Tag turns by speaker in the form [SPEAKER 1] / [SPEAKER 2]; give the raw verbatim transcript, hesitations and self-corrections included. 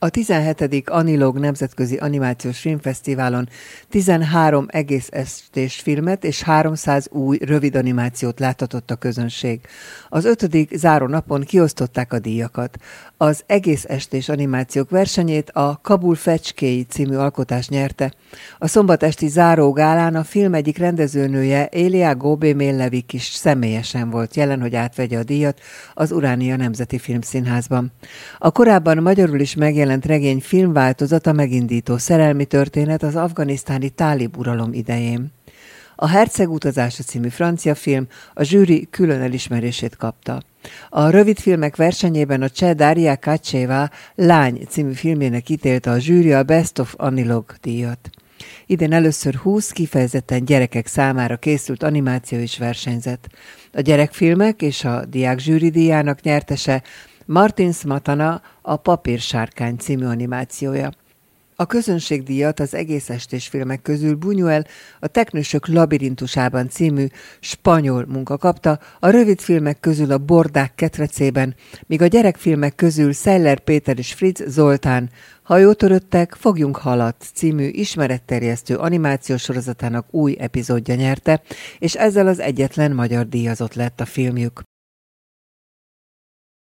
[SPEAKER 1] A tizenhetedik Anilog Nemzetközi Animációs Filmfesztiválon tizenhárom egész estés filmet és háromszáz új rövid animációt láthatott a közönség. Az ötödik záró napon kiosztották a díjakat. Az egész estés animációk versenyét a Kabul Fecskéi című alkotás nyerte. A szombat esti záró gálán a film egyik rendezőnője, Elia Gobé-Mellevik is személyesen volt jelen, hogy átvegye a díjat az Uránia Nemzeti Filmszínházban. A korábban magyarul is megjelent regény filmváltozata megindító szerelmi történet az afganisztáni tálib uralom idején. A Herceg utazása című francia film a zsűri külön elismerését kapta. A rövidfilmek versenyében a cseh Daria Kacséva Lány című filmjének ítélte a zsűri a Best of Anilog díjat. Idén először húsz kifejezetten gyerekek számára készült animáció is versenyzett. A gyerekfilmek és a diák zsűri díjának nyertese Martin Smatana a Papírsárkány című animációja. A közönségdíjat az egész estés filmek közül Buñuel a Teknősök labirintusában című spanyol munka kapta, a rövidfilmek közül a Bordák ketrecében, míg a gyerekfilmek közül Szeller Péter és Fritz Zoltán Hajótöröttek, fogjunk halat című ismeretterjesztő animációs sorozatának új epizódja nyerte, és ezzel az egyetlen magyar díjazott lett a filmjük.